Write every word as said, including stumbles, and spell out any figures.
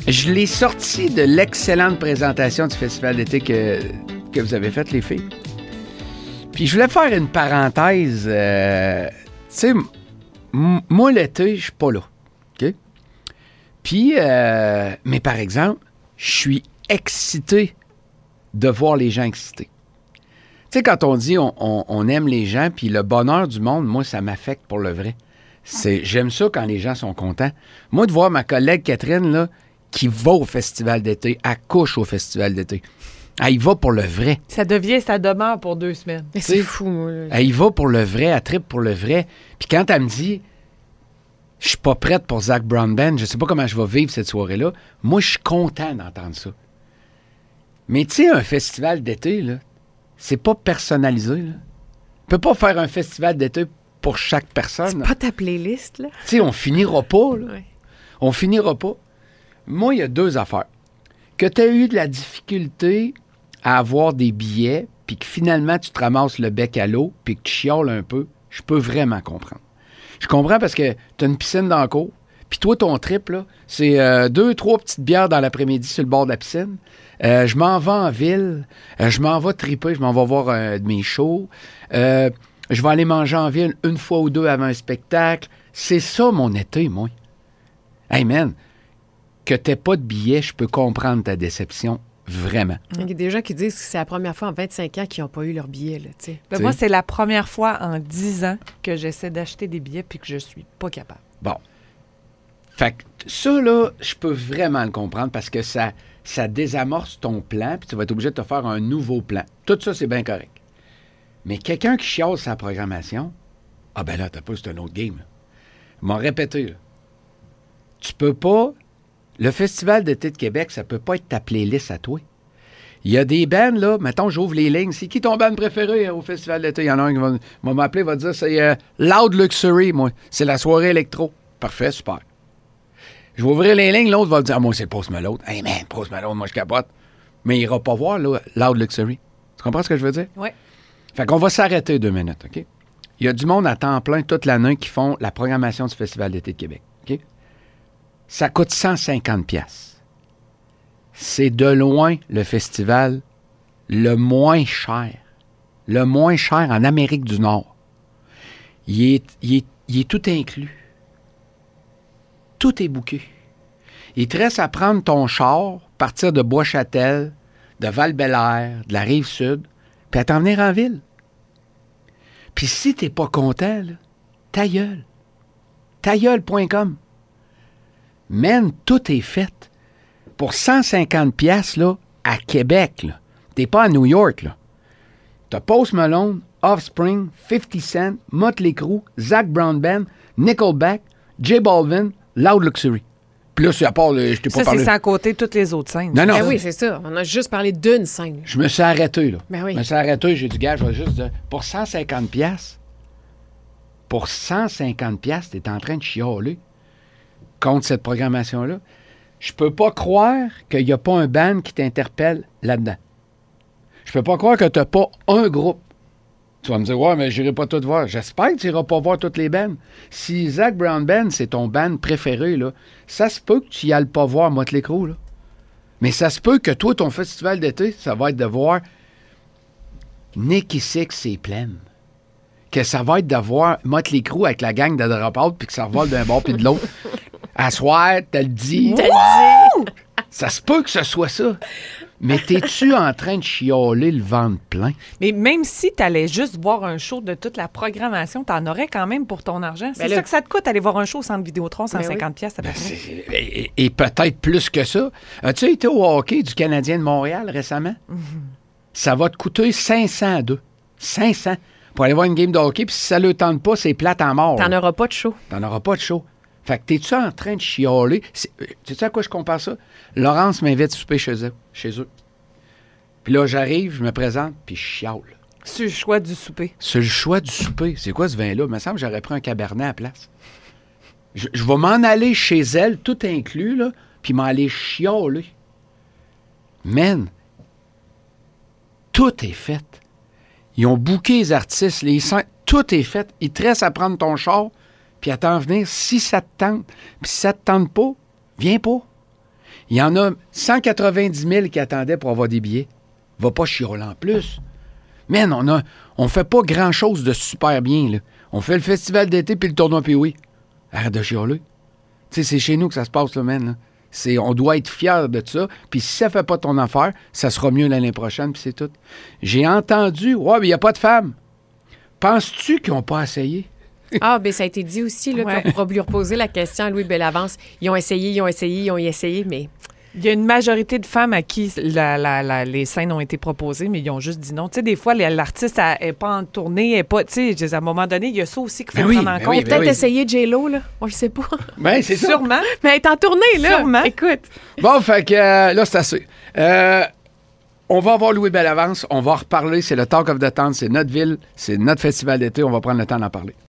Je l'ai sorti de l'excellente présentation du festival d'été que, que vous avez faite, les filles. Puis je voulais faire une parenthèse. Euh, tu sais, m- moi, l'été, je suis pas là. OK? Puis, euh, mais par exemple, je suis excité de voir les gens excités. Tu sais, quand on dit on, on, on aime les gens, puis le bonheur du monde, moi, ça m'affecte pour le vrai. C'est, j'aime ça quand les gens sont contents. Moi, de voir ma collègue Catherine, là, qui va au festival d'été, elle couche au festival d'été. Elle y va pour le vrai. Ça devient sa demeure pour deux semaines. Mais c'est fou, moi. Elle y va pour le vrai, elle trippe pour le vrai. Puis quand elle me dit, je suis pas prête pour Zac Brown Band, je sais pas comment je vais vivre cette soirée-là, moi, je suis content d'entendre ça. Mais tu sais, un festival d'été, là, c'est pas personnalisé, là. On peut pas faire un festival d'été pour chaque personne. C'est pas ta playlist, là. Tu sais, on finira pas, là. Ouais. On finira pas. Moi, il y a deux affaires. Que tu as eu de la difficulté à avoir des billets, puis que finalement, tu te ramasses le bec à l'eau, puis que tu chiales un peu, je peux vraiment comprendre. Je comprends parce que tu as une piscine dans le cours, puis toi, ton trip, là, c'est euh, deux, trois petites bières dans l'après-midi sur le bord de la piscine. Euh, je m'en vais en ville, euh, je m'en vais triper, je m'en vais voir un de mes shows. Euh, je vais aller manger en ville une fois ou deux avant un spectacle. C'est ça, mon été, moi. Hey, man, que t'aies pas de billets, je peux comprendre ta déception, vraiment. Il y a des gens qui disent que c'est la première fois en vingt-cinq ans qu'ils n'ont pas eu leur billet, là, tu sais. Ben, moi, c'est la première fois en dix ans que j'essaie d'acheter des billets puis que je suis pas capable. Bon. Fait que ça, là, je peux vraiment le comprendre parce que ça, ça désamorce ton plan puis tu vas être obligé de te faire un nouveau plan. Tout ça, c'est bien correct. Mais quelqu'un qui chiale sa programmation, ah ben là, t'as pas, c'est un autre game. Là. Ils m'ont répété, là. Tu peux pas... Le Festival d'été de Québec, ça peut pas être ta playlist à toi. Il y a des bands, là, mettons, j'ouvre les lignes. C'est qui ton band préféré hein, au Festival d'été? Il y en a un qui va, va m'appeler, va dire, c'est euh, Loud Luxury, moi. C'est la soirée électro. Parfait, super. Je vais ouvrir les lignes, l'autre va dire, ah, moi, c'est Post Malone. Hey, man, Post Malone, moi, je capote. Mais il ira pas voir, là, Loud Luxury. Tu comprends ce que je veux dire? Oui. Fait qu'on va s'arrêter deux minutes, OK? Il y a du monde à temps plein toute l'année qui font la programmation du Festival d'été de Québec, OK? Ça coûte cent cinquante piastres. C'est de loin le festival le moins cher. Le moins cher en Amérique du Nord. Il est, il est, il est tout inclus. Tout est booké. Il te reste à prendre ton char, partir de Bois-Châtel, de Val-Bélair, de la Rive-Sud, puis à t'en venir en ville. Puis si t'es pas content, là, ta gueule. ta gueule point com. Man, tout est fait. Pour cent cinquante piastres, là, à Québec, là. T'es pas à New York, là. T'as Post Malone, Offspring, fifty Cent, Motley Crue, Zac Brown Band, Nickelback, J Balvin, Loud Luxury. Puis là, c'est à part, le, je t'ai pas Ça, parlé... c'est sans compter toutes les autres scènes. Non, non. Ben oui, c'est ça. On a juste parlé d'une scène. Je me suis arrêté, là. Ben oui. Je me suis arrêté, j'ai dit, gars, je vais juste dire, pour cent cinquante piastres, pour cent cinquante piastres, t'es en train de chialer contre cette programmation-là. Je peux pas croire qu'il n'y a pas un band qui t'interpelle là-dedans. Je peux pas croire que t'as pas un groupe. Tu vas me dire, ouais, mais j'irai pas tout voir. J'espère que tu n'iras pas voir toutes les bands. Si Zac Brown Band, c'est ton band préféré, là, ça se peut que tu y ailles pas voir Motley Crue, là. Mais ça se peut que toi, ton festival d'été, ça va être de voir Nicky Six, c'est plein. Que ça va être de voir Motley Crue avec la gang de Dropout puis que ça revole d'un bord puis de l'autre. À soir, t'as le dit. T'as le dit. Ça se peut que ce soit ça. Mais t'es-tu en train de chialer le ventre plein? Mais même si tu allais juste voir un show de toute la programmation, tu en aurais quand même pour ton argent. C'est Ben ça là- que ça te coûte, aller voir un show au Centre Vidéotron, cent cinquante Ben oui. piastres à peu Ben, près. c'est- et, et peut-être plus que ça. As-tu été au hockey du Canadien de Montréal récemment? Ça va te coûter cinq cents à deux. cinq cents pour aller voir une game de hockey. Puis si ça ne le tente pas, c'est plate en mort. T'en là. auras pas de show. T'en auras pas de show. Fait que t'es-tu en train de chialer? C'est- euh, Tu sais à quoi je compare ça? Laurence m'invite à souper chez eux. Chez eux. Puis là, j'arrive, je me présente, puis je chiale. C'est le choix du souper. C'est le choix du souper. C'est quoi ce vin-là? Il me semble que j'aurais pris un cabernet à la place. Je, je vais m'en aller chez elle, tout inclus, là, puis m'en aller chialer. Man, tout est fait. Ils ont booké les artistes, les scènes, tout est fait. Il te reste à prendre ton char, puis à t'en venir si ça te tente. Puis si ça te tente pas, viens pas. Il y en a cent quatre-vingt-dix mille qui attendaient pour avoir des billets. Va pas chialer en plus. Man, on a, on fait pas grand-chose de super bien, là. On fait le festival d'été puis le tournoi P O I. Arrête de chialer. Tu sais, c'est chez nous que ça se passe, là, man. Là. C'est, on doit être fiers de ça. Puis si ça fait pas ton affaire, ça sera mieux l'année prochaine, puis c'est tout. J'ai entendu, ouais, mais il n'y a pas de femmes. Penses-tu qu'ils n'ont pas essayé? Ah, bien, ça a été dit aussi, là, Ouais. qu'on pourra lui reposer la question à Louis Bellavance. Ils ont essayé, ils ont essayé, ils ont essayé, mais... Il y a une majorité de femmes à qui la- la- la- les scènes ont été proposées, mais ils ont juste dit non. Tu sais, des fois, les- l'artiste n'est pas en tournée, elle est pas. Tu sais, je dis, à un moment donné, il y a ça aussi qu'il faut Ben oui, prendre en ben compte. oui, Il a peut-être oui. essayé J-Lo, là. On le sait pas. Ben, c'est ça. Sûrement. Mais elle est en tournée, là. Sûrement. Écoute. Bon, fait que euh, là, c'est assez. Euh, on va avoir Louis Bellavance, on va en reparler. C'est le Talk of the Town, c'est notre ville, c'est notre festival d'été. On va prendre le temps d'en parler.